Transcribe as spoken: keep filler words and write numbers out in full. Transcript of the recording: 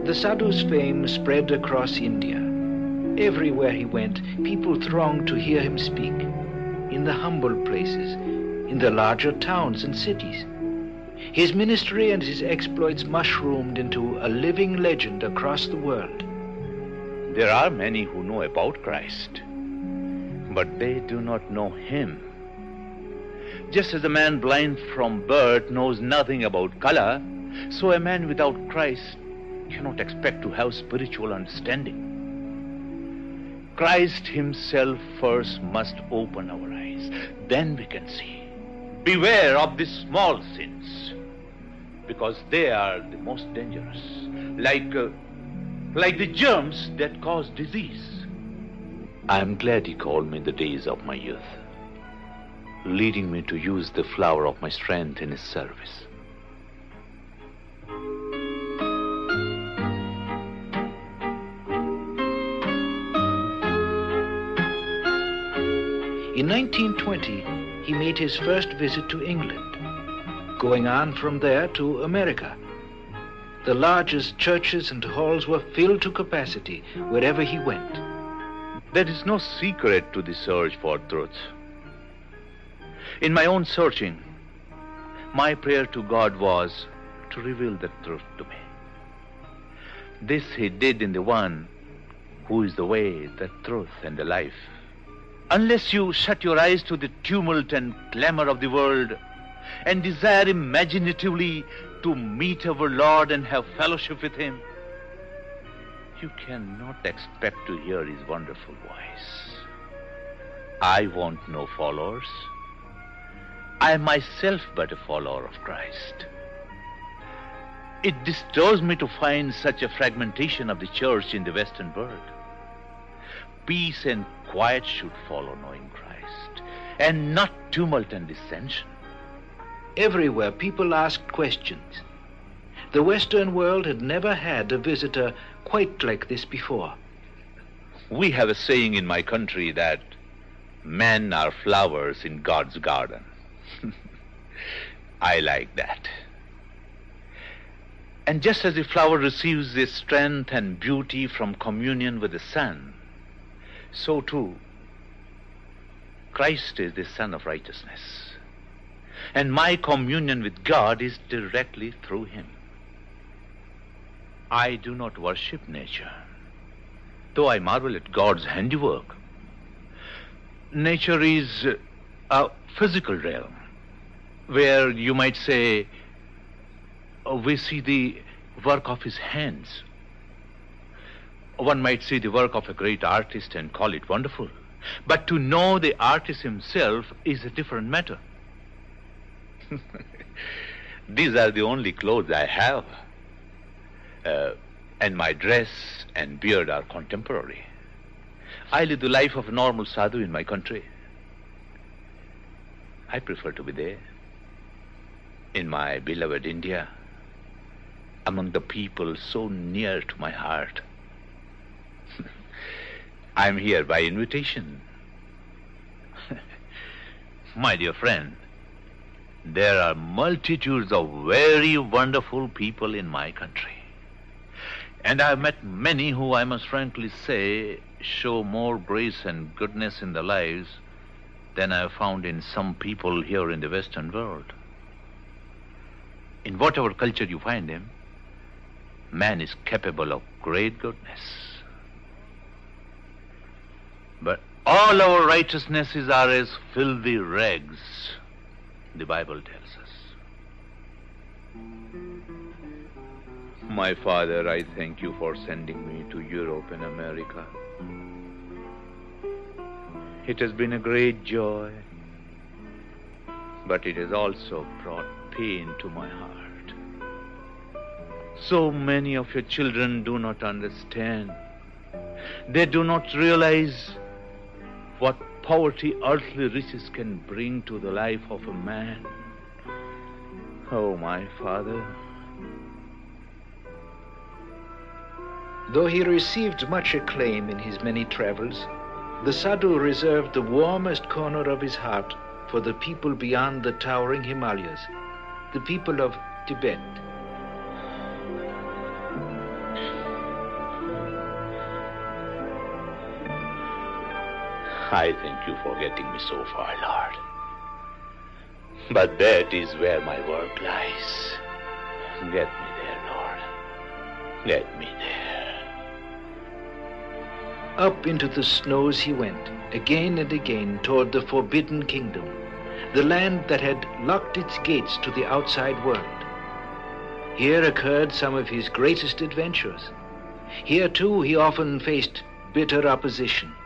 The sadhu's fame spread across India. Everywhere he went, people thronged to hear him speak. In the humble places, in the larger towns and cities. His ministry and his exploits mushroomed into a living legend across the world. There are many who know about Christ, but they do not know him. Just as a man blind from birth knows nothing about color, so a man without Christ cannot expect to have spiritual understanding. Christ himself first must open our eyes, then we can see. Beware of the small sins, because they are the most dangerous, like, uh, like the germs that cause disease. I am glad he called me in the days of my youth, leading me to use the flower of my strength in his service. In nineteen twenty, he made his first visit to England, going on from there to America. The largest churches and halls were filled to capacity wherever he went. There is no secret to the search for truth. In my own searching, my prayer to God was to reveal the truth to me. This he did in the one who is the way, the truth, and the life. Unless you shut your eyes to the tumult and clamor of the world and desire imaginatively to meet our Lord and have fellowship with him, you cannot expect to hear his wonderful voice. I want no followers. I am myself but a follower of Christ. It disturbs me to find such a fragmentation of the church in the Western world. Peace and quiet should follow knowing Christ, and not tumult and dissension. Everywhere people asked questions. The Western world had never had a visitor quite like this before. We have a saying in my country that men are flowers in God's garden. I like that. And just as the flower receives its strength and beauty from communion with the sun, so too, Christ is the Son of righteousness. And my communion with God is directly through him. I do not worship nature, though I marvel at God's handiwork. Nature is a physical realm, where you might say, uh, we see the work of his hands. One might see the work of a great artist and call it wonderful. But to know the artist himself is a different matter. These are the only clothes I have. Uh, and my dress and beard are contemporary. I live the life of a normal sadhu in my country. I prefer to be there, in my beloved India, among the people so near to my heart. I'm here by invitation. My dear friend, there are multitudes of very wonderful people in my country. And I've met many who, I must frankly say, show more grace and goodness in their lives than I've found in some people here in the Western world. In whatever culture you find him, man is capable of great goodness. But all our righteousnesses are as filthy rags, the Bible tells us. My Father, I thank you for sending me to Europe and America. It has been a great joy, but it has also brought pain to my heart. So many of your children do not understand. They do not realize what poverty, earthly riches can bring to the life of a man. Oh, my Father. Though he received much acclaim in his many travels, the sadhu reserved the warmest corner of his heart for the people beyond the towering Himalayas, the people of Tibet. I thank you for getting me so far, Lord. But that is where my work lies. Get me there, Lord. Get me there. Up into the snows he went, again and again, toward the forbidden kingdom, the land that had locked its gates to the outside world. Here occurred some of his greatest adventures. Here, too, he often faced bitter opposition.